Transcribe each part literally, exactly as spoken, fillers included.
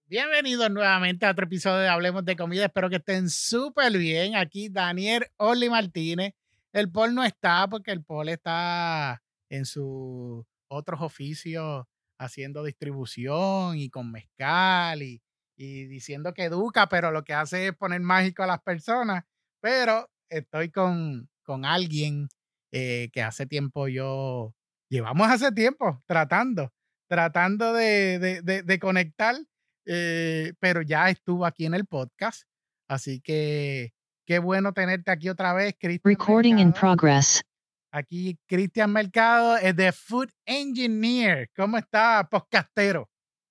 Bienvenidos nuevamente a otro episodio de Hablemos de Comida. Espero que estén súper bien. Aquí Daniel Orly Martínez. El Paul no está porque el Paul está en sus otros oficios haciendo distribución y con mezcal y, y diciendo que educa, pero lo que hace es poner mágico a las personas. Pero estoy con, con alguien eh, que hace tiempo yo, llevamos hace tiempo tratando, tratando de, de, de, de conectar. Eh, pero ya estuvo aquí en el podcast, así que qué bueno tenerte aquí otra vez, Cristian Recording in Mercado. progress. Aquí Cristian Mercado es de Food Engineer. ¿Cómo está, podcastero?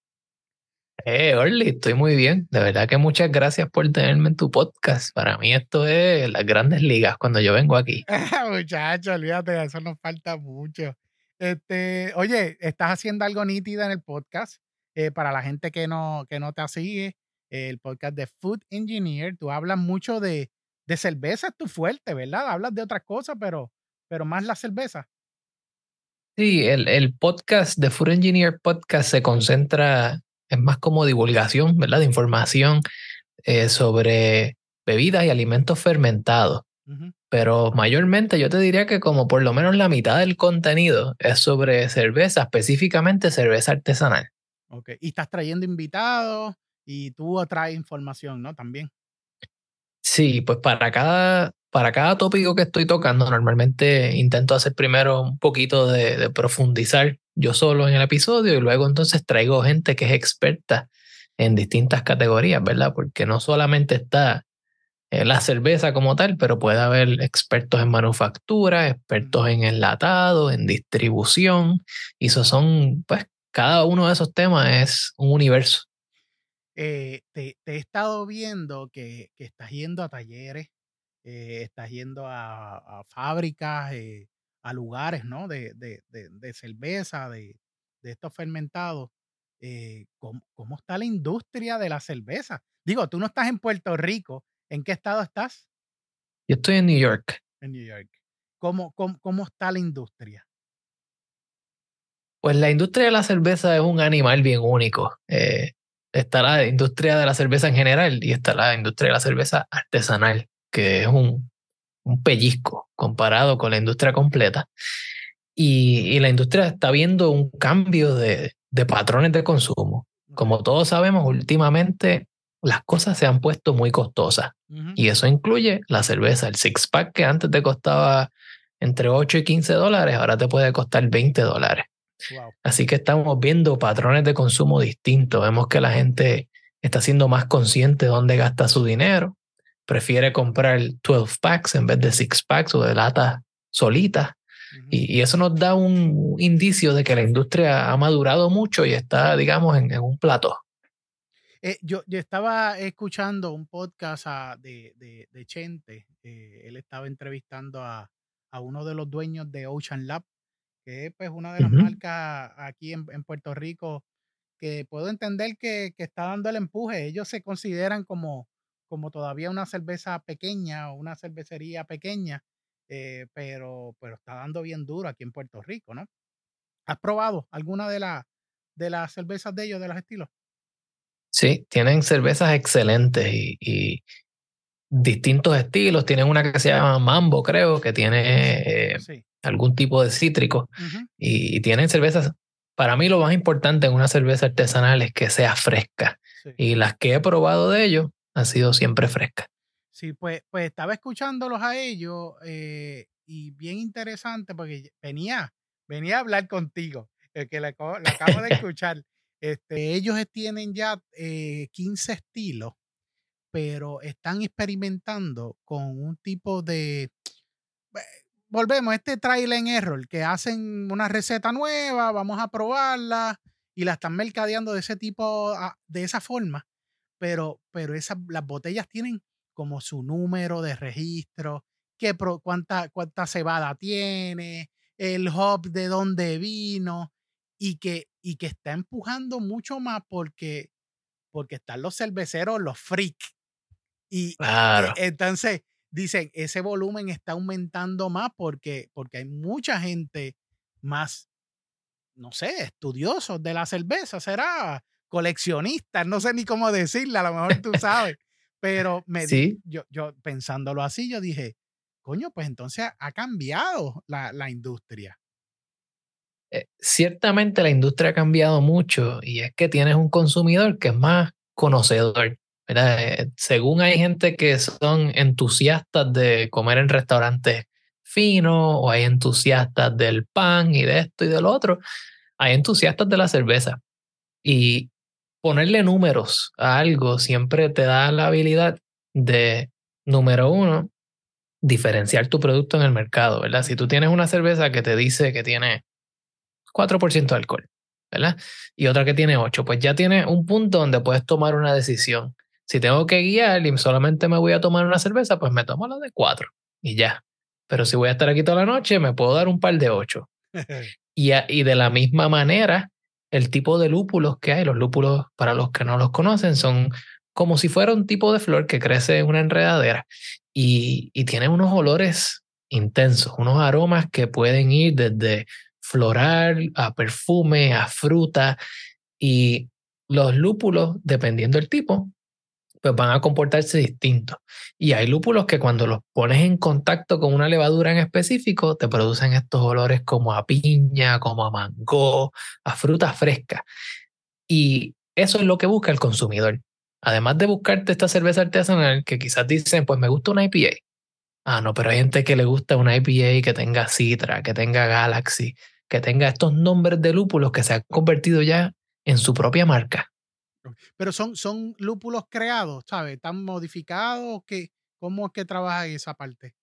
Eh, Orly, estoy muy bien. De verdad que muchas gracias por tenerme en tu podcast. Para mí esto es las grandes ligas cuando yo vengo aquí. Muchacho, olvídate, eso nos falta mucho. Este, oye, estás haciendo algo nítido en el podcast. Eh, para la gente que no, que no te sigue, eh, el podcast de Food Engineer, tú hablas mucho de, de cerveza, es tu fuerte, ¿verdad? Hablas de otras cosas, pero, pero más la cerveza. Sí, el, el podcast de Food Engineer Podcast se concentra, es más como divulgación, ¿verdad? De información eh, sobre bebidas y alimentos fermentados. Uh-huh. Pero mayormente yo te diría que como por lo menos la mitad del contenido es sobre cerveza, específicamente cerveza artesanal. Ok, y estás trayendo invitados y tú traes información, ¿no? También. Sí, pues para cada, para cada tópico que estoy tocando, normalmente intento hacer primero un poquito de, de profundizar yo solo en el episodio y luego entonces traigo gente que es experta en distintas categorías, ¿verdad? Porque no solamente está eh, la cerveza como tal, pero puede haber expertos en manufactura, expertos en enlatado, en distribución, y esos son, pues, cada uno de esos temas es un universo. Eh, te, te he estado viendo que, que estás yendo a talleres, eh, estás yendo a, a fábricas, eh, a lugares, ¿no? De, de, de, de cerveza, de, de estos fermentados. Eh, ¿cómo, ¿Cómo está la industria de la cerveza? Digo, tú no estás en Puerto Rico. ¿En qué estado estás? Yo estoy en New York. En New York. ¿Cómo, cómo, cómo está la industria? Pues la industria de la cerveza es un animal bien único. Eh, está la industria de la cerveza en general y está la industria de la cerveza artesanal, que es un, un pellizco comparado con la industria completa. Y, y la industria está viendo un cambio de, de patrones de consumo. Como todos sabemos, últimamente las cosas se han puesto muy costosas. Uh-huh. Y eso incluye la cerveza. El six pack que antes te costaba entre ocho y quince dólares, ahora te puede costar veinte dólares. Wow. Así que estamos viendo patrones de consumo distintos. Vemos que la gente está siendo más consciente de dónde gasta su dinero. Prefiere comprar doce packs en vez de six packs o de latas solitas. Uh-huh. Y, y eso nos da un indicio de que la industria ha madurado mucho y está, digamos, en, en un plató. Eh, yo, yo estaba escuchando un podcast a, de, de, de Chente. Eh, él estaba entrevistando a, a uno de los dueños de Ocean Lab, que es pues una de las Uh-huh. marcas aquí en, en Puerto Rico que puedo entender que, que está dando el empuje. Ellos se consideran como, como todavía una cerveza pequeña o una cervecería pequeña, eh, pero, pero está dando bien duro aquí en Puerto Rico, ¿no? ¿Has probado alguna de, la, de las cervezas de ellos, de los estilos? Sí, tienen cervezas excelentes y, y distintos estilos. Tienen una que se llama Mambo, creo, que tiene eh, sí. algún tipo de cítrico. Uh-huh. y, y tienen cervezas. Para mí lo más importante en una cerveza artesanal es que sea fresca. Sí. Y las que he probado de ellos han sido siempre frescas. Sí, pues, pues estaba escuchándolos a ellos eh, y bien interesante porque venía, venía a hablar contigo, el que la, la acabo de escuchar. Este, ellos tienen ya eh, quince estilos, pero están experimentando con un tipo de... Volvemos, este trial and error, que hacen una receta nueva, vamos a probarla y la están mercadeando de ese tipo, de esa forma, pero, pero esas, las botellas tienen como su número de registro, qué pro, cuánta, cuánta cebada tiene, el hop de dónde vino y que, y que está empujando mucho más porque, porque están los cerveceros, los freaks. Y claro. eh, entonces dicen, ese volumen está aumentando más porque, porque hay mucha gente más, no sé, estudiosos de la cerveza, será coleccionistas, no sé ni cómo decirle, a lo mejor tú sabes, pero me di, Sí, yo, yo pensándolo así, yo dije, coño, pues entonces ha cambiado la, la industria. eh, ciertamente la industria ha cambiado mucho y es que tienes un consumidor que es más conocedor, ¿verdad? Eh, según hay gente que son entusiastas de comer en restaurantes finos o hay entusiastas del pan y de esto y del otro, hay entusiastas de la cerveza y ponerle números a algo siempre te da la habilidad de, número uno, diferenciar tu producto en el mercado, ¿verdad? Si tú tienes una cerveza que te dice que tiene cuatro por ciento de alcohol, ¿verdad? Y otra que tiene ocho, pues ya tienes un punto donde puedes tomar una decisión. Si tengo que guiar y solamente me voy a tomar una cerveza, pues me tomo la de cuatro y ya. Pero si voy a estar aquí toda la noche, me puedo dar un par de ocho. Y, a, y de la misma manera, el tipo de lúpulos que hay, los lúpulos, para los que no los conocen, son como si fuera un tipo de flor que crece en una enredadera y, y tiene unos olores intensos, unos aromas que pueden ir desde floral a perfume, a fruta y los lúpulos, dependiendo del tipo, pues van a comportarse distintos. Y hay lúpulos que cuando los pones en contacto con una levadura en específico, te producen estos olores como a piña, como a mango, a frutas frescas. Y eso es lo que busca el consumidor. Además de buscarte esta cerveza artesanal, que quizás dicen, pues me gusta una I P A. Ah, no, pero hay gente que le gusta una I P A que tenga Citra, que tenga Galaxy, que tenga estos nombres de lúpulos que se han convertido ya en su propia marca. Pero son, son lúpulos creados, ¿sabes? ¿Están modificados? ¿Qué, ¿Cómo es que trabaja esa parte?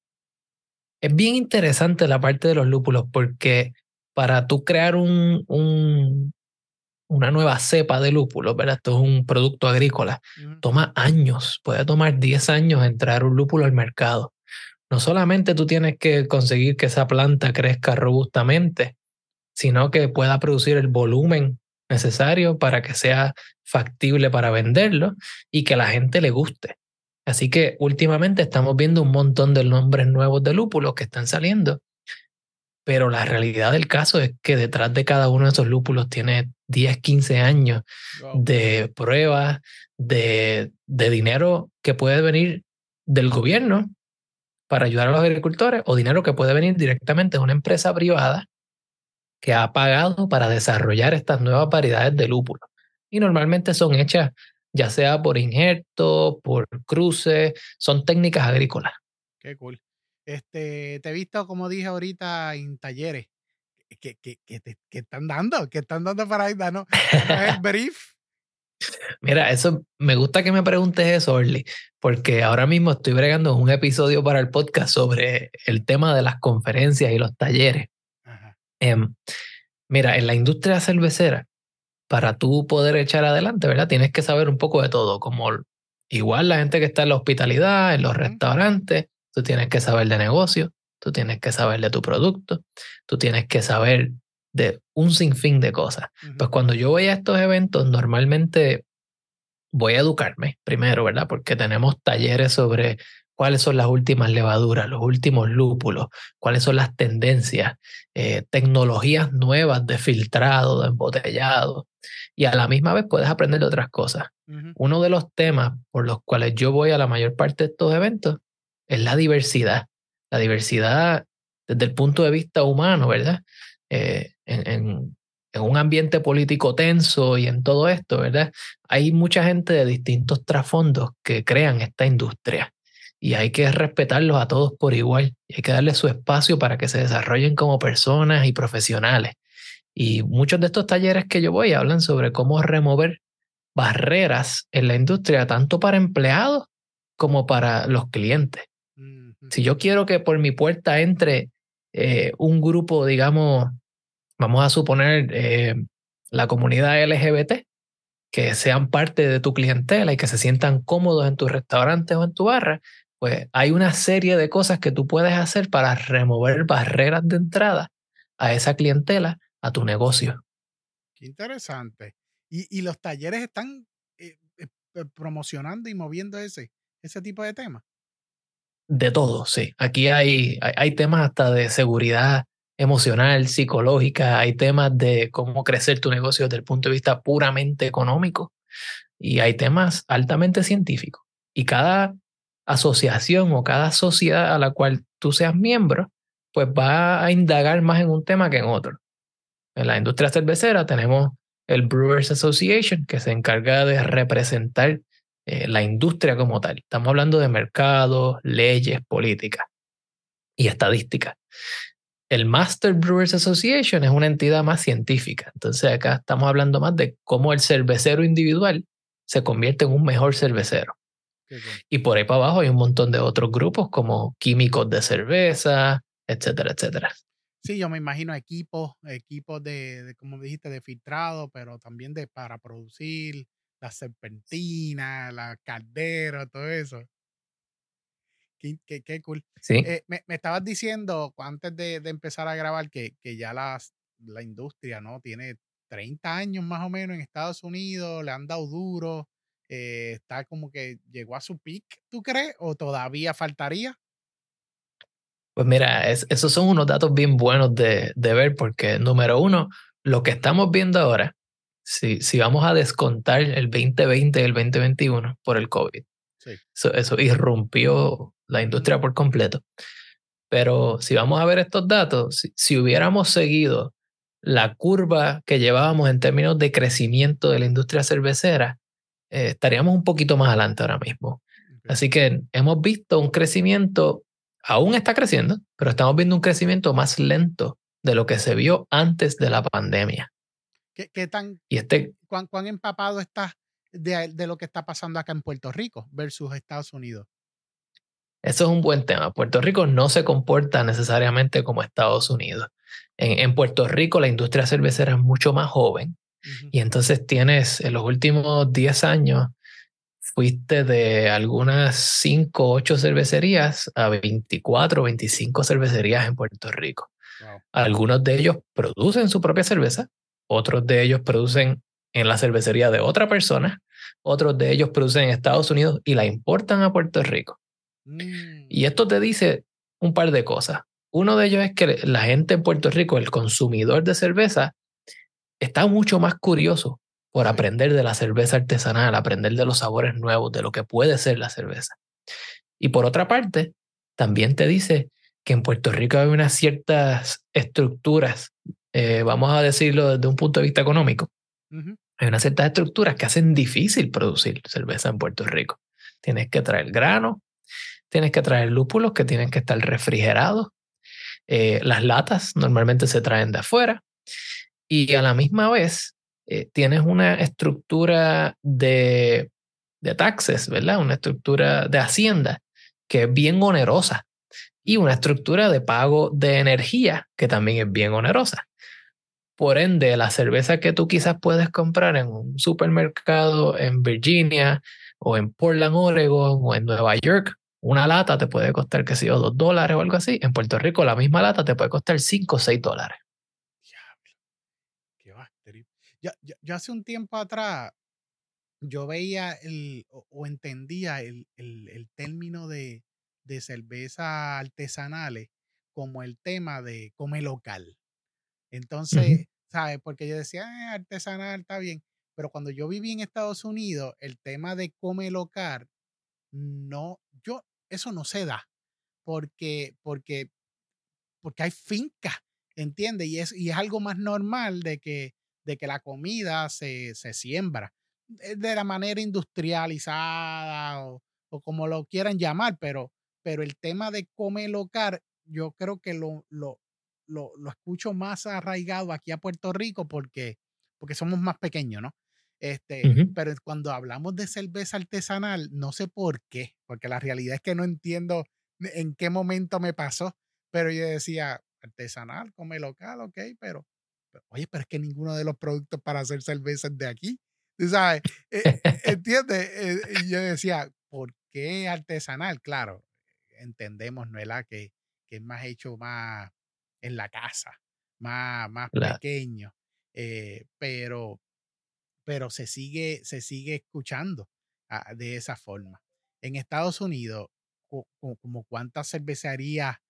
Es bien interesante la parte de los lúpulos porque para tú crear un, un, una nueva cepa de lúpulos, ¿verdad? Esto es un producto agrícola, Uh-huh. toma años, puede tomar diez años en traer un lúpulo al mercado. No solamente tú tienes que conseguir que esa planta crezca robustamente, sino que pueda producir el volumen necesario para que sea factible para venderlo y que a la gente le guste. Así que últimamente estamos viendo un montón de nombres nuevos de lúpulos que están saliendo, pero la realidad del caso es que detrás de cada uno de esos lúpulos tiene diez, quince años Wow. de pruebas, de, de dinero que puede venir del gobierno para ayudar a los agricultores o dinero que puede venir directamente de una empresa privada que ha pagado para desarrollar estas nuevas variedades de lúpulo. Y normalmente son hechas ya sea por injerto, por cruce, son técnicas agrícolas. Qué cool. Este, te he visto, como dije ahorita, en talleres. ¿Qué, qué, qué te qué están dando? ¿Qué están dando para ahí? Danos, danos el brief. Mira, eso me gusta que me preguntes eso, Orly, porque ahora mismo estoy bregando un episodio para el podcast sobre el tema de las conferencias y los talleres. Ajá. Em, mira, en la industria cervecera, para tú poder echar adelante, ¿verdad? Tienes que saber un poco de todo, como igual la gente que está en la hospitalidad, en los Uh-huh. restaurantes, tú tienes que saber de negocio, tú tienes que saber de tu producto, tú tienes que saber de un sinfín de cosas. Uh-huh. Pues cuando yo voy a estos eventos, normalmente voy a educarme primero, ¿verdad? Porque tenemos talleres sobre cuáles son las últimas levaduras, los últimos lúpulos, cuáles son las tendencias, eh, tecnologías nuevas de filtrado, de embotellado, y a la misma vez puedes aprender de otras cosas. Uh-huh. Uno de los temas por los cuales yo voy a la mayor parte de estos eventos es la diversidad. La diversidad desde el punto de vista humano, ¿verdad? Eh, en, en, en un ambiente político tenso y en todo esto, ¿verdad? Hay mucha gente de distintos trasfondos que crean esta industria y hay que respetarlos a todos por igual y hay que darles su espacio para que se desarrollen como personas y profesionales. Y muchos de estos talleres que yo voy hablan sobre cómo remover barreras en la industria, tanto para empleados como para los clientes. Uh-huh. Si yo quiero que por mi puerta entre eh, un grupo, digamos, vamos a suponer eh, la comunidad L G B T, que sean parte de tu clientela y que se sientan cómodos en tus restaurantes o en tu barra, pues hay una serie de cosas que tú puedes hacer para remover barreras de entrada a esa clientela, a tu negocio. Qué interesante. Y, y los talleres están eh, eh, eh, promocionando y moviendo ese, ese tipo de temas. De todo, sí. Aquí hay, hay, hay temas hasta de seguridad emocional, psicológica, hay temas de cómo crecer tu negocio desde el punto de vista puramente económico y hay temas altamente científicos. Y cada asociación o cada sociedad a la cual tú seas miembro, pues va a indagar más en un tema que en otro. En la industria cervecera tenemos el Brewers Association, que se encarga de representar eh, la industria como tal. Estamos hablando de mercados, leyes, políticas y estadísticas. El Master Brewers Association es una entidad más científica. Entonces acá estamos hablando más de cómo el cervecero individual se convierte en un mejor cervecero. Qué cool. Y por ahí para abajo hay un montón de otros grupos como químicos de cerveza, etcétera, etcétera. Sí, yo me imagino equipos, equipos de, de, como dijiste, de filtrado, pero también de para producir la serpentina, la caldera, todo eso. Qué, qué- qué cool. Sí. Eh, me, me estabas diciendo antes de, de empezar a grabar que, que ya las, la industria, ¿no? Tiene treinta años más o menos en Estados Unidos, le han dado duro, eh, está como que llegó a su peak, ¿tú crees? ¿O todavía faltaría? Pues mira, es- esos son unos datos bien buenos de, de ver porque, número uno, lo que estamos viendo ahora, si, si vamos a descontar el veinte veinte y el veinte veintiuno por el COVID, Sí. eso, eso irrumpió la Ujú. industria por completo. Pero si vamos a ver estos datos, si, si hubiéramos seguido la curva que llevábamos en términos de crecimiento de la industria cervecera, eh, estaríamos un poquito más adelante ahora mismo. Ok. Así que hemos visto un crecimiento, aún está creciendo, pero estamos viendo un crecimiento más lento de lo que se vio antes de la pandemia. ¿Qué, qué tan, Y este, cuán, cuán empapado estás de, de lo que está pasando acá en Puerto Rico versus Estados Unidos? eso es un buen tema. Puerto Rico no se comporta necesariamente como Estados Unidos. En, en Puerto Rico la industria cervecera es mucho más joven. Ujú. Y entonces tienes, en los últimos diez años, fuiste de algunas cinco o ocho cervecerías a veinticuatro o veinticinco cervecerías en Puerto Rico. Wow. Algunos de ellos producen su propia cerveza, otros de ellos producen en la cervecería de otra persona, otros de ellos producen en Estados Unidos y la importan a Puerto Rico. Mm, Y esto te dice un par de cosas. Uno de ellos es que la gente en Puerto Rico, el consumidor de cerveza, está mucho más curioso por sí. aprender de la cerveza artesanal, aprender de los sabores nuevos, de lo que puede ser la cerveza. Y por otra parte, también te dice que en Puerto Rico hay unas ciertas estructuras, eh, vamos a decirlo desde un punto de vista económico, Ujú. hay unas ciertas estructuras que hacen difícil producir cerveza en Puerto Rico. Tienes que traer grano, tienes que traer lúpulos que tienen que estar refrigerados, eh, las latas normalmente se traen de afuera y a la misma vez eh, tienes una estructura de, de taxes, ¿verdad? Una estructura de hacienda que es bien onerosa y una estructura de pago de energía que también es bien onerosa. Por ende, la cerveza que tú quizás puedes comprar en un supermercado en Virginia o en Portland, Oregon o en Nueva York, una lata te puede costar, qué sé yo, dos dólares o algo así. En Puerto Rico, la misma lata te puede costar cinco o seis dólares. Diablo, qué batería. Yo, yo, yo hace un tiempo atrás, yo veía el, o, o entendía el, el, el término de, de cerveza artesanales como el tema de come local. Ujú. Entonces, ¿sabes? Porque yo decía, "Ah, artesanal, está bien". Pero cuando yo viví en Estados Unidos, el tema de come local, no, yo, eso no se da. Porque, porque porque hay fincas, ¿entiendes? Y es, y es algo más normal de que, de que la comida se, se siembra de de la manera industrializada o, o como lo quieran llamar, pero, pero el tema de comer local, yo creo que lo, lo, lo, lo escucho más arraigado aquí a Puerto Rico porque, porque somos más pequeños, ¿no? Este, Ujú. pero cuando hablamos de cerveza artesanal, no sé por qué, porque la realidad es que no entiendo en qué momento me pasó, pero yo decía, artesanal, come local, ok, pero, pero, oye, pero es que ninguno de los productos para hacer cerveza es de aquí. ¿Tú sabes? Eh, ¿Entiendes? Eh, y yo decía, ¿por qué artesanal? Claro, entendemos, ¿no es la que, que es más hecho más en la casa, más, más La, pequeño, eh, pero, pero se sigue, se sigue escuchando ah, de esa forma. En Estados Unidos, co- co- como cuántas cervecerías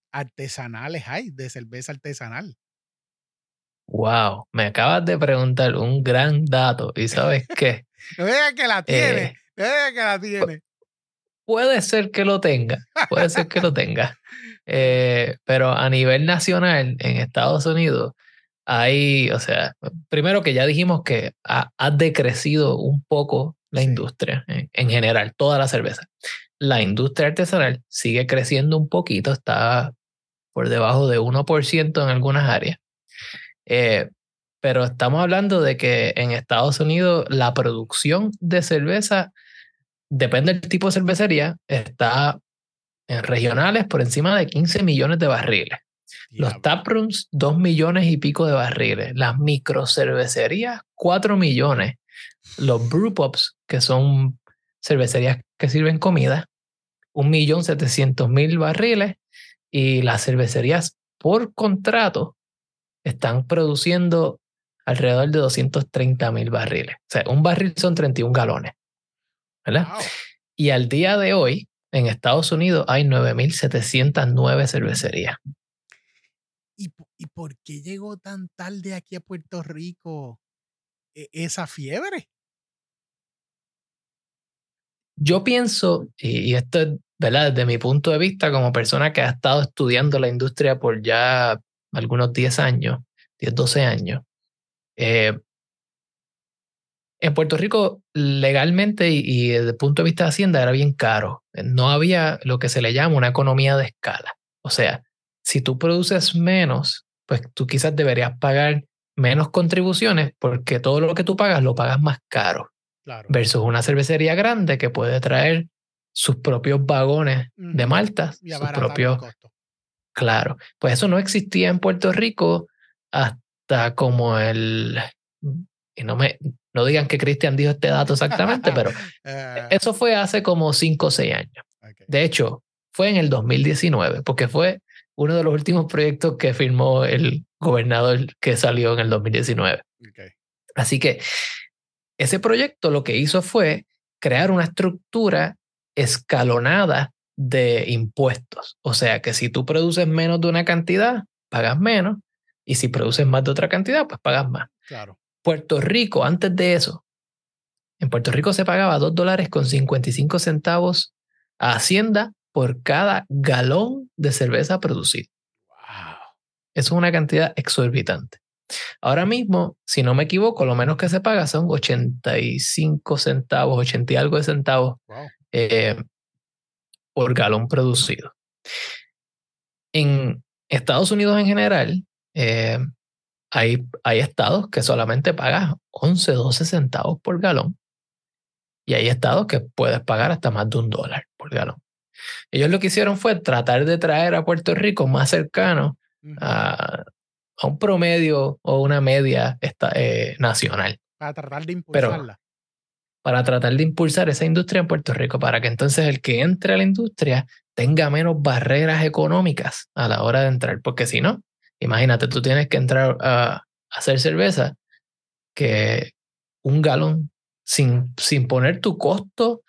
artesanales hay, de cerveza artesanal. Wow, me acabas de preguntar un gran dato. ¿Y sabes qué? No digas que la tiene, Eh, no digas que la tiene. puede ser que lo tenga, puede ser que lo tenga. Eh, pero a nivel nacional, en Estados Unidos, hay, o sea, primero que ya dijimos que ha, ha decrecido un poco la Sí. industria en, en general, toda la cerveza. La industria artesanal sigue creciendo un poquito, está por debajo de uno por ciento en algunas áreas. Eh, pero estamos hablando de que en Estados Unidos la producción de cerveza, depende del tipo de cervecería, está en regionales por encima de quince millones de barriles. Los Diablo. taprooms, dos millones y pico de barriles. Las microcervecerías, cuatro millones. Los brewpubs, que son cervecerías que sirven comida, un millón setecientos mil barriles. Y las cervecerías por contrato están produciendo alrededor de doscientos treinta mil barriles. O sea, un barril son treinta y un galones, ¿verdad? Wow. Y al día de hoy, en Estados Unidos hay nueve mil setecientas nueve cervecerías. ¿Y, ¿Y por qué llegó tan tarde aquí a Puerto Rico e- esa fiebre? Yo pienso, y, y esto es, ¿verdad? Desde mi punto de vista como persona que ha estado estudiando la industria por ya algunos diez años, diez, doce años, eh, en Puerto Rico legalmente y, y desde el punto de vista de Hacienda era bien caro. No había lo que se le llama una economía de escala. O sea, si tú produces menos, pues tú quizás deberías pagar menos contribuciones porque todo lo que tú pagas lo pagas más caro. Claro. Versus una cervecería grande que puede traer sus propios vagones Ujú. de maltas, Y sus abaratar el propios, costo. claro. Pues eso no existía en Puerto Rico hasta como el, y no me, no digan que Cristian dijo este dato exactamente, pero Eh, eso fue hace como cinco o seis años. ok. De hecho, fue en el dos mil diecinueve, porque fue uno de los últimos proyectos que firmó el gobernador que salió en el dos mil diecinueve. Ok. Así que ese proyecto lo que hizo fue crear una estructura escalonada de impuestos. O sea que si tú produces menos de una cantidad, pagas menos, y si produces más de otra cantidad, pues pagas más. Claro. Puerto Rico, antes de eso, en Puerto Rico se pagaba dos dólares con cincuenta y cinco centavos a Hacienda por cada galón de cerveza producido. Wow. Eso es una cantidad exorbitante. Ahora mismo, si no me equivoco, lo menos que se paga son ochenta y cinco centavos, ochenta y algo de centavos Wow. eh, por galón producido. En Estados Unidos en general, eh, hay, hay estados que solamente pagas once, doce centavos por galón. Y hay estados que puedes pagar hasta más de un dólar por galón. Ellos lo que hicieron fue tratar de traer a Puerto Rico más cercano Ujú. a, a un promedio o una media esta, eh, nacional. Para tratar de Pero impulsarla. para tratar de impulsar esa industria en Puerto Rico, para que entonces el que entre a la industria tenga menos barreras económicas a la hora de entrar. Porque si no, imagínate, tú tienes que entrar a, a hacer cerveza que un galón sin, sin poner tu costo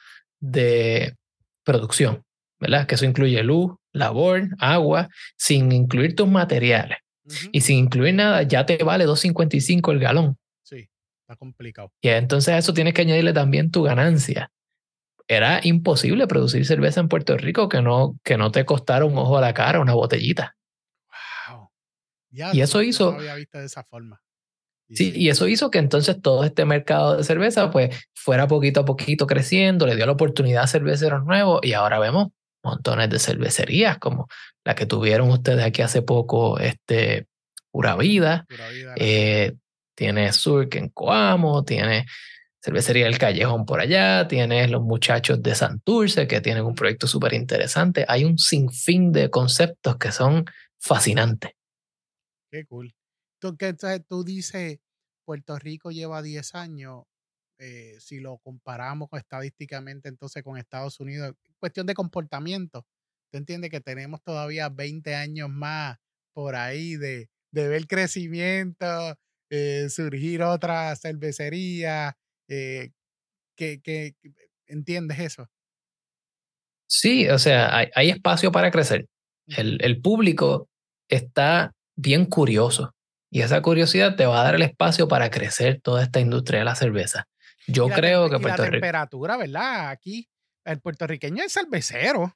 de producción, ¿verdad? Que eso incluye luz, labor, agua, sin incluir tus materiales. Ujú. Y sin incluir nada, ya te vale dos cincuenta y cinco el galón. Sí, está complicado. Y entonces a eso tienes que añadirle también tu ganancia. Era imposible producir cerveza en Puerto Rico que no, que no te costara un ojo a la cara, una botellita. Wow. Ya, Y no, eso no lo hizo, había visto de esa forma. Y sí, sí. y eso hizo que entonces todo este mercado de cerveza pues fuera poquito a poquito creciendo, le dio la oportunidad a cerveceros nuevos y ahora vemos montones de cervecerías como la que tuvieron ustedes aquí hace poco, este, Pura Vida, Pura vida la tiene. eh, tiene Surk en Coamo, tiene Cervecería El Callejón por allá, tienes los muchachos de Santurce que tienen un proyecto súper interesante. Hay un sinfín de conceptos que son fascinantes. Qué cool. Tú, que, entonces, tú dices, Puerto Rico lleva diez años, eh, si lo comparamos con- estadísticamente entonces con Estados Unidos, cuestión de comportamiento, tú entiendes que tenemos todavía veinte años más por ahí de, de ver crecimiento, eh, surgir otra cervecería, eh, que, que, que- ¿entiendes eso? Sí, o sea, hay, hay espacio para crecer. el, el público está bien curioso y esa curiosidad te va a dar el espacio para crecer toda esta industria de la cerveza. Yo y la creo que y la Puerto Rico... temperatura, ¿verdad? Aquí el puertorriqueño es cervecero.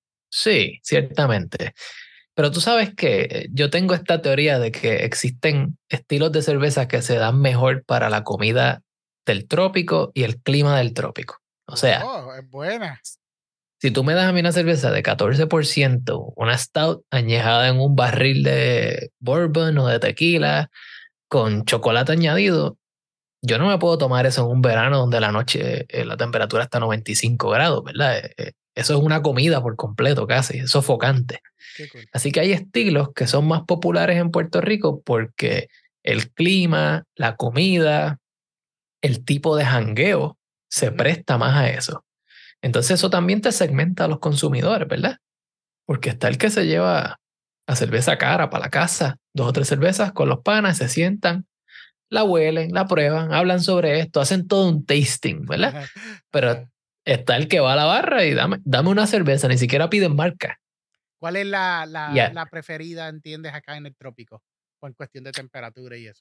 Sí, ciertamente. Pero tú sabes que yo tengo esta teoría de que existen estilos de cerveza que se dan mejor para la comida del trópico y el clima del trópico. O sea, Oh, es buena. si tú me das a mí una cerveza de catorce por ciento, una stout añejada en un barril de bourbon o de tequila con chocolate añadido, yo no me puedo tomar eso en un verano donde la noche eh, la temperatura está a noventa y cinco grados, ¿verdad? Eh, eh, eso es una comida por completo casi, es sofocante. Qué cool. Así que hay estilos que son más populares en Puerto Rico porque el clima, la comida, el tipo de jangueo se Ujú. presta más a eso. Entonces eso también te segmenta a los consumidores, ¿verdad? Porque está el que se lleva la cerveza cara para la casa, dos o tres cervezas con los panas, se sientan, la huelen, la prueban, hablan sobre esto, hacen todo un tasting, ¿verdad? Pero está el que va a la barra y dame, dame una cerveza, ni siquiera piden marca. ¿Cuál es la, la, Ya, la preferida, entiendes, acá en el trópico? Por cuestión de temperatura y eso.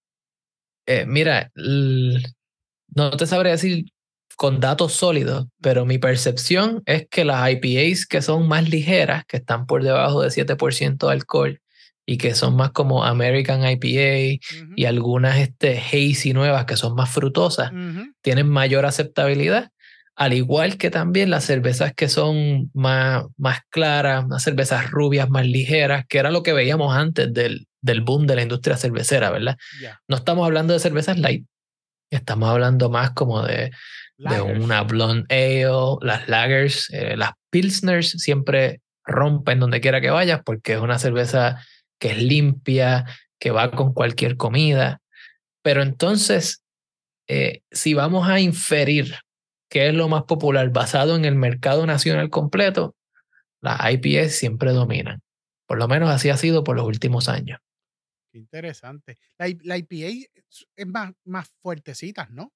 eh, mira, l- no te sabré decir con datos sólidos, pero mi percepción es que las I P As que son más ligeras, que están por debajo de siete por ciento de alcohol y que son más como American I P A Ujú, y algunas este, hazy nuevas que son más frutosas, ujú, tienen mayor aceptabilidad, al igual que también las cervezas que son más, más claras, las cervezas rubias más ligeras, que era lo que veíamos antes del, del boom de la industria cervecera, ¿verdad? ya. No estamos hablando de cervezas light, estamos hablando más como de, de Lagers. una blonde ale, las lagers, eh, las pilsners siempre rompen donde quiera que vayas porque es una cerveza que es limpia, que va con cualquier comida. Pero entonces, eh, si vamos a inferir qué es lo más popular basado en el mercado nacional completo, las I P A siempre dominan. Por lo menos así ha sido por los últimos años. Qué interesante. La, I- la I P A es es más, más fuertecita, ¿no?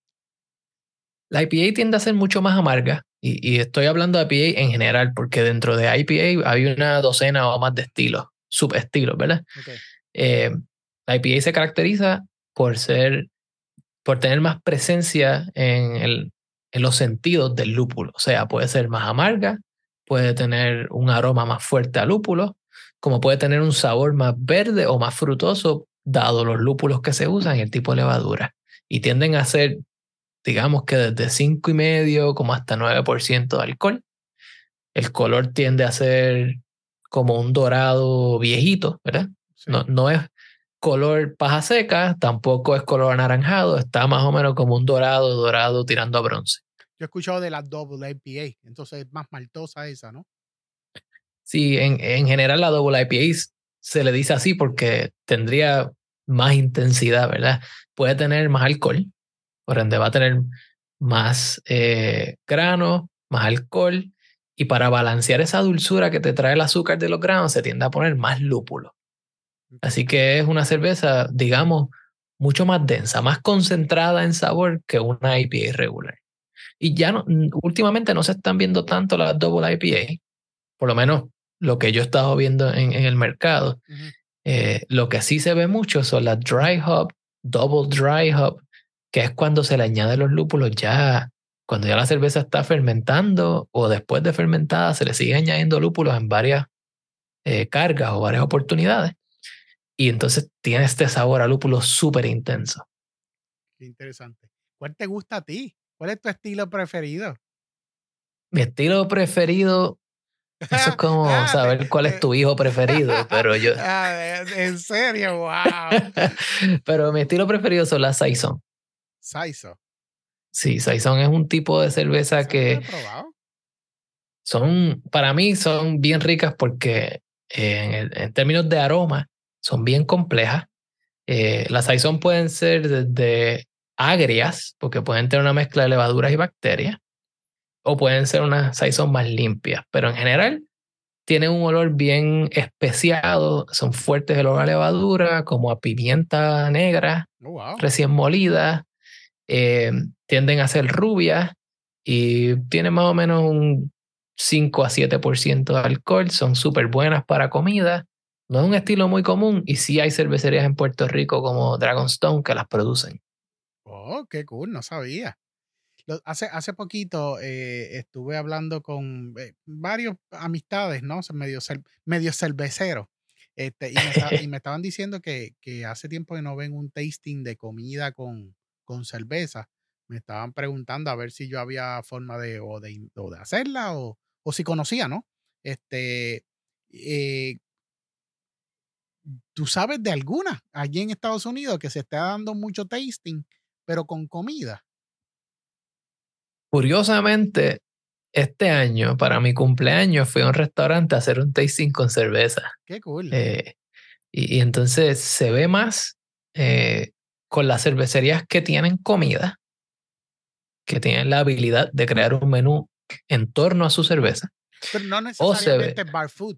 La I P A tiende a ser mucho más amarga y, y estoy hablando de I P A en general porque dentro de I P A hay una docena o más de estilos, subestilos, ¿verdad? Ok. Eh, la I P A se caracteriza por ser, por tener más presencia en, el, en los sentidos del lúpulo, o sea, puede ser más amarga, puede tener un aroma más fuerte a lúpulo, como puede tener un sabor más verde o más frutoso, dado los lúpulos que se usan y el tipo de levadura. Y tienden a ser, digamos que desde cinco y medio como hasta nueve por ciento de alcohol. El color tiende a ser como un dorado viejito, ¿verdad? No, Sí. no es color paja seca, tampoco es color anaranjado, está más o menos como un dorado, dorado tirando a bronce. Yo he escuchado de la Double I P A, entonces es más maltosa esa, ¿no? Sí, en, en general la Double I P A se le dice así porque tendría más intensidad, ¿verdad? Puede tener más alcohol, por ende va a tener más eh, grano, más alcohol, y para balancear esa dulzura que te trae el azúcar de los granos se tiende a poner más lúpulo. Así que es una cerveza, digamos, mucho más densa, más concentrada en sabor que una I P A regular. Y ya no, últimamente no se están viendo tanto las double I P A, por lo menos lo que yo he estado viendo en, en el mercado. Ujú. Eh, lo que sí se ve mucho son las dry hop, double dry hop, que es cuando se le añaden los lúpulos ya, cuando ya la cerveza está fermentando o después de fermentada se le sigue añadiendo lúpulos en varias eh, cargas o varias oportunidades. Y entonces tiene este sabor a lúpulo súper intenso. Qué interesante. ¿Cuál te gusta a ti? ¿Cuál es tu estilo preferido? Mi estilo preferido, eso es como Ah, te- saber cuál es te- tu hijo preferido, pero yo... Ah, en serio, wow. pero mi estilo preferido son las Saison. Saizo. Sí, Saison es un tipo de cerveza Esa no la he que probado. son, para mí, son bien ricas porque eh, en, en términos de aroma son bien complejas. Eh, las Saison pueden ser desde agrias, porque pueden tener una mezcla de levaduras y bacterias, o pueden ser unas Saison más limpias, pero en general tienen un olor bien especiado, son fuertes el olor a levadura, como a pimienta negra, Oh, wow. recién molida, eh, tienden a ser rubias y tienen más o menos un cinco a siete por ciento de alcohol, son súper buenas para comida. No es un estilo muy común y sí hay cervecerías en Puerto Rico como Dragonstone que las producen. Oh, qué cool, no sabía. Lo, hace, hace poquito eh, estuve hablando con eh, varios amistades, ¿no? Medio, medio cerveceros. Este, y, me está, y me estaban diciendo que, que hace tiempo que no ven un tasting de comida con, con cerveza. Me estaban preguntando a ver si yo había forma de, o de, o de hacerla o, o si conocía, ¿no? Este, eh, ¿tú sabes de alguna allí en Estados Unidos que se está dando mucho tasting, pero con comida? Curiosamente, este año, para mi cumpleaños, fui a un restaurante a hacer un tasting con cerveza. Qué cool. Eh, y, y entonces se ve más eh, con las cervecerías que tienen comida, que tienen la habilidad de crear un menú en torno a su cerveza. Pero no O se ve, necesariamente bar food.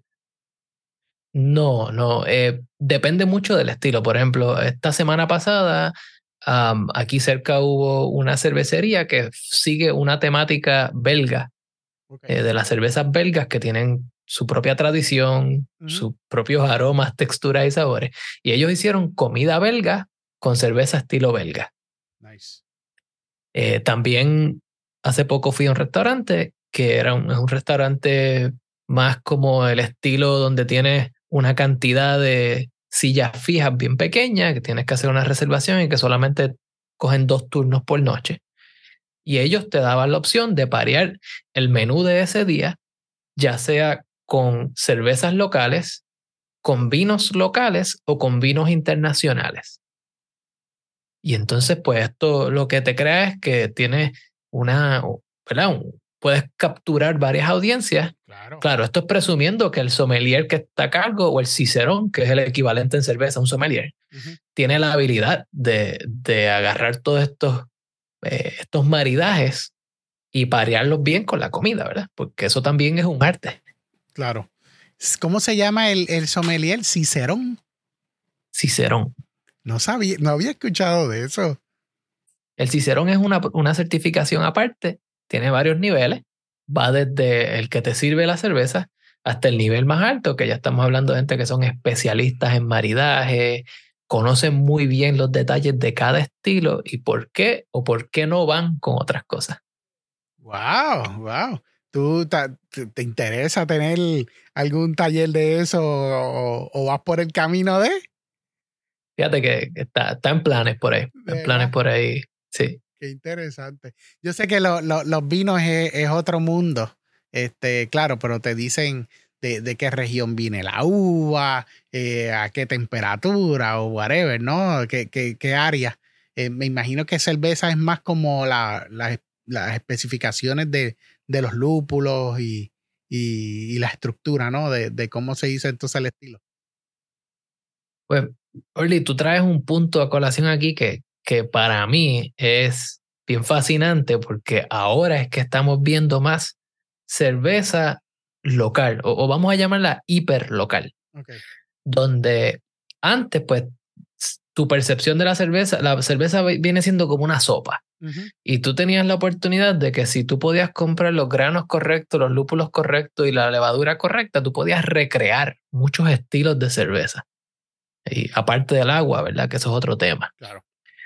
no, no, eh, depende mucho del estilo. Por ejemplo, esta semana pasada, um, aquí cerca hubo una cervecería que sigue una temática belga, Okay. eh, de las cervezas belgas que tienen su propia tradición, uh-huh. sus propios aromas, texturas y sabores. Y ellos hicieron comida belga con cerveza estilo belga. Nice. Eh, también hace poco fui a un restaurante que era un, un restaurante más como el estilo donde tienes una cantidad de sillas fijas bien pequeñas, que tienes que hacer una reservación y que solamente cogen dos turnos por noche. Y ellos te daban la opción de parear el menú de ese día, ya sea con cervezas locales, con vinos locales o con vinos internacionales. Y entonces, pues esto lo que te crea es que tienes una, ¿verdad? Un, puedes capturar varias audiencias. Claro. Claro, esto es presumiendo que el sommelier que está a cargo o el cicerón, que es el equivalente en cerveza a un sommelier, uh-huh. tiene la habilidad de, de agarrar todos estos, eh, estos maridajes y parearlos bien con la comida, ¿verdad? Porque eso también es un arte. Claro. ¿Cómo se llama el, el sommelier? ¿Cicerón? Cicerón. No sabía, no había escuchado de eso. El Cicerón es una, una certificación aparte, tiene varios niveles, va desde el que te sirve la cerveza hasta el nivel más alto, que ya estamos hablando de gente que son especialistas en maridaje, conocen muy bien los detalles de cada estilo y por qué o por qué no van con otras cosas. Wow, wow. ¿Tú te, te interesa tener algún taller de eso o, o vas por el camino de? Fíjate que está, está en planes por ahí, en planes por ahí, sí. Qué interesante. Yo sé que lo, lo, los vinos es, es otro mundo, este, claro, pero te dicen de, de qué región viene la uva, eh, a qué temperatura o whatever, ¿no? ¿Qué, qué, qué área? Eh, me imagino que cerveza es más como la, la, las especificaciones de, de los lúpulos y, y, y la estructura, ¿no? De, de cómo se dice entonces el estilo. Pues, Orly, tú traes un punto a colación aquí que, que para mí es bien fascinante porque ahora es que estamos viendo más cerveza local, o, o vamos a llamarla hiperlocal, okay. Donde antes, pues, tu percepción de la cerveza, la cerveza viene siendo como una sopa. Uh-huh. Y tú tenías la oportunidad de que si tú podías comprar los granos correctos, los lúpulos correctos y la levadura correcta, tú podías recrear muchos estilos de cerveza. Y aparte del agua, ¿verdad? Que eso es otro tema. Claro.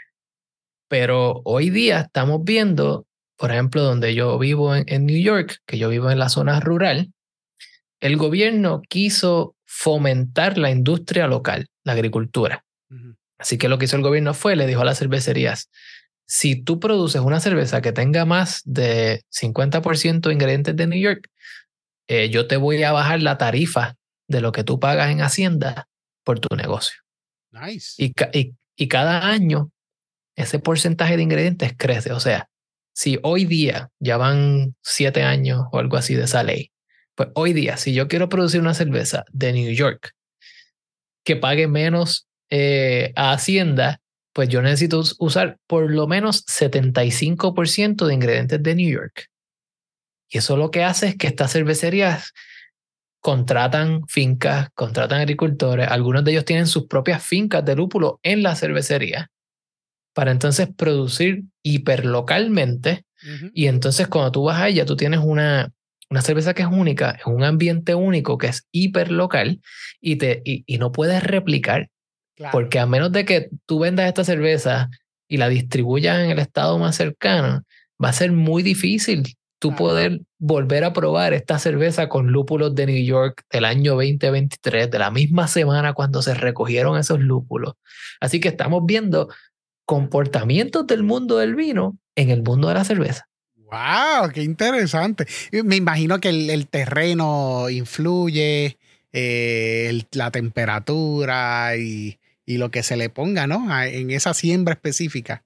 Pero hoy día estamos viendo, por ejemplo, donde yo vivo en, en New York, que yo vivo en la zona rural, el gobierno quiso fomentar la industria local, la agricultura. Uh-huh. Así que lo que hizo el gobierno fue, le dijo a las cervecerías, si tú produces una cerveza que tenga más de cincuenta por ciento de ingredientes de New York, eh, yo te voy a bajar la tarifa de lo que tú pagas en Hacienda por tu negocio. Nice. Y, y, y cada año ese porcentaje de ingredientes crece. O sea, si hoy día ya van siete años o algo así de esa ley, pues hoy día, si yo quiero producir una cerveza de New York que pague menos eh, a Hacienda, pues yo necesito usar por lo menos setenta y cinco por ciento de ingredientes de New York. Y eso lo que hace es que estas cervecerías contratan fincas, contratan agricultores, algunos de ellos tienen sus propias fincas de lúpulo en la cervecería para entonces producir hiperlocalmente. Uh-huh. Y entonces cuando tú vas a ella, tú tienes una, una cerveza que es única, en un ambiente único, que es hiper local y, te, y, y no puedes replicar. Claro. Porque a menos de que tú vendas esta cerveza y la distribuyas en el estado más cercano, va a ser muy difícil tú claro. poder volver a probar esta cerveza con lúpulos de New York del año veinte veintitrés, de la misma semana cuando se recogieron esos lúpulos. Así que estamos viendo comportamientos del mundo del vino en el mundo de la cerveza. ¡Wow! ¡Qué interesante! Me imagino que el, el terreno influye, eh, el, la temperatura y, y lo que se le ponga, ¿no? En esa siembra específica.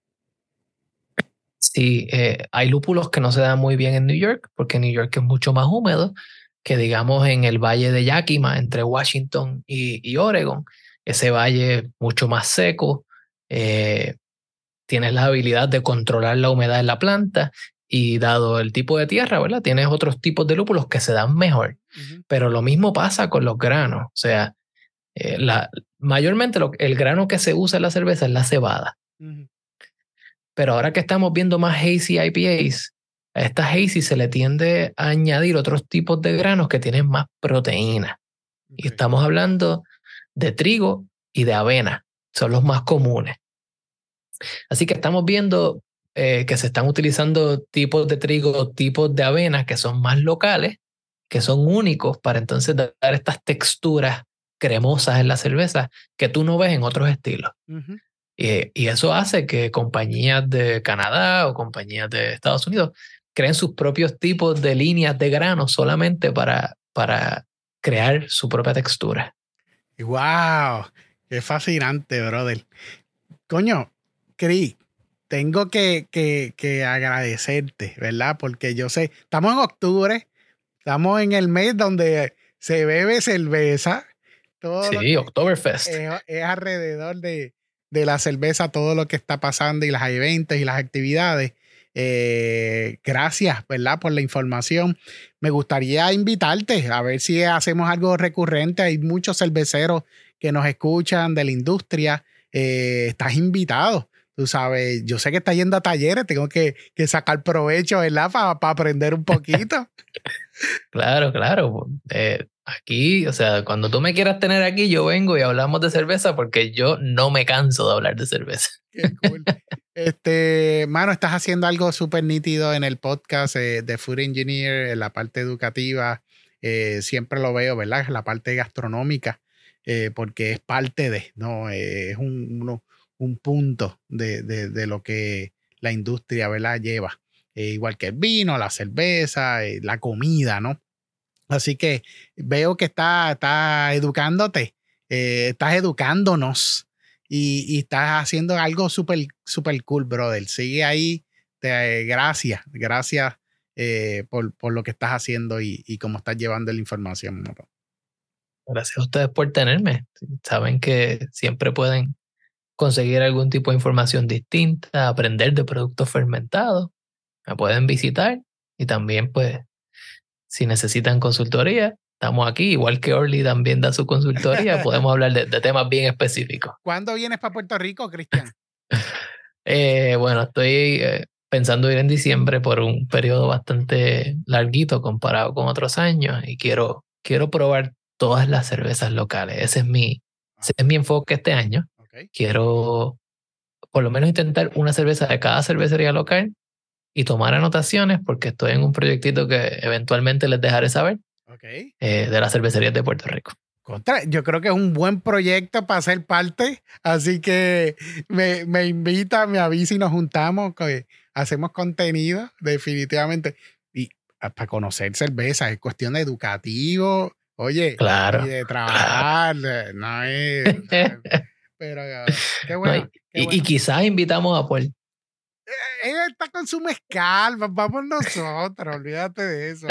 Sí, eh, hay lúpulos que no se dan muy bien en New York, porque New York es mucho más húmedo que, digamos, en el valle de Yakima, entre Washington y, y Oregon. Ese valle mucho más seco, eh, tienes la habilidad de controlar la humedad en la planta y dado el tipo de tierra, ¿verdad? Tienes otros tipos de lúpulos que se dan mejor. Uh-huh. Pero lo mismo pasa con los granos. O sea, eh, la, mayormente lo, el grano que se usa en la cerveza es la cebada. Uh-huh. Pero ahora que estamos viendo más hazy I P As, a estas hazy se le tiende a añadir otros tipos de granos que tienen más proteína. Okay. Y estamos hablando de trigo y de avena. Son los más comunes. Así que estamos viendo eh, que se están utilizando tipos de trigo, tipos de avena que son más locales, que son únicos para entonces dar estas texturas cremosas en la cerveza que tú no ves en otros estilos. Uh-huh. Y, y eso hace que compañías de Canadá o compañías de Estados Unidos creen sus propios tipos de líneas de grano solamente para, para crear su propia textura. ¡Wow! ¡Qué fascinante, brother! Coño, Cris, tengo que, que, que agradecerte, ¿verdad? Porque yo sé, estamos en octubre, estamos en el mes donde se bebe cerveza. Todo sí, Oktoberfest. Es, es alrededor de, de la cerveza, todo lo que está pasando y los eventos y las actividades. Eh, gracias, ¿verdad? Por la información. Me gustaría invitarte a ver si hacemos algo recurrente. Hay muchos cerveceros que nos escuchan de la industria. Eh, estás invitado. Tú sabes, yo sé que estás yendo a talleres, tengo que, que sacar provecho, ¿verdad? Para pa aprender un poquito. Claro, claro. Eh, aquí, o sea, cuando tú me quieras tener aquí, yo vengo y hablamos de cerveza porque yo no me canso de hablar de cerveza. Qué cool. Este, mano, estás haciendo algo súper nítido en el podcast eh, de Food Engineer, en la parte educativa. Eh, siempre lo veo, ¿verdad? La parte gastronómica, eh, porque es parte de, ¿no? Eh, es un... Uno, un punto de, de, de lo que la industria, ¿verdad? Lleva. Eh, igual que el vino, la cerveza, eh, la comida, ¿no? Así que veo que está, está educándote, eh, estás educándonos y, y estás haciendo algo súper, súper cool, brother. Sigue ahí. Te, eh, gracias, gracias eh, por, por lo que estás haciendo y, y cómo estás llevando la información, ¿no? Gracias a ustedes por tenerme. Saben que siempre pueden conseguir algún tipo de información distinta, aprender de productos fermentados, me pueden visitar y también pues si necesitan consultoría, estamos aquí, igual que Orly también da su consultoría, podemos hablar de, de temas bien específicos. ¿Cuándo vienes para Puerto Rico, Cristian? eh, bueno, estoy eh, pensando ir en diciembre por un periodo bastante larguito comparado con otros años y quiero, quiero probar todas las cervezas locales. Ese es mi, ese es mi enfoque este año. Okay. Quiero por lo menos intentar una cerveza de cada cervecería local y tomar anotaciones porque estoy en un proyectito que eventualmente les dejaré saber okay. eh, de las cervecerías de Puerto Rico. Contra, yo creo que es un buen proyecto para ser parte, así que me, me invita, me avisa y nos juntamos, que hacemos contenido definitivamente y para conocer cerveza, es cuestión de educativo, oye, claro, y de trabajar, claro. no es... No, pero qué bueno. No, y, qué bueno. Y, y quizás invitamos a Paul. Ella está con su mezcal, vamos nosotros, olvídate de eso.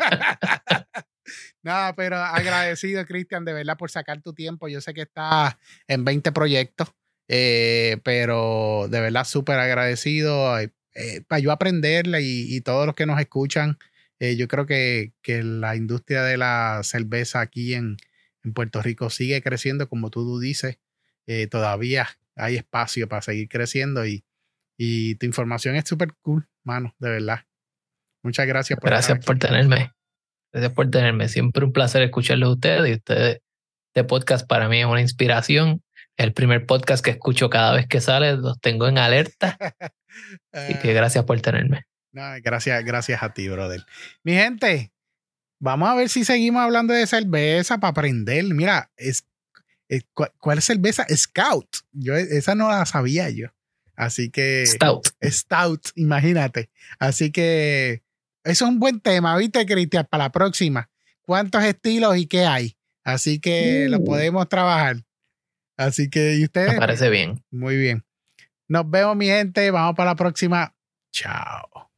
Nada, pero agradecido, Cristian, de verdad por sacar tu tiempo. Yo sé que estás en veinte proyectos, eh, pero de verdad súper agradecido eh, para yo aprenderla y, y todos los que nos escuchan. Eh, yo creo que, que la industria de la cerveza aquí en, en Puerto Rico sigue creciendo, como tú dices. Eh, todavía hay espacio para seguir creciendo y, y tu información es súper cool, mano, de verdad. Muchas gracias por Gracias por tenerme. Gracias por tenerme. Siempre un placer escucharlos a ustedes. Y ustedes, este podcast para mí es una inspiración. Es el primer podcast que escucho cada vez que sale. Los tengo en alerta. Así que gracias por tenerme. No, gracias, gracias a ti, brother. Mi gente, vamos a ver si seguimos hablando de cerveza para aprender. Mira, es, es, ¿cuál es cerveza? Scout. Yo esa no la sabía yo. Así que... Stout. Stout, imagínate. Así que eso es un buen tema, ¿viste, Cristian? Para la próxima. ¿Cuántos estilos y qué hay? Así que uh. lo podemos trabajar. Así que, ¿y ustedes? Me parece bien. Muy bien. Nos vemos, mi gente. Vamos para la próxima. Chao.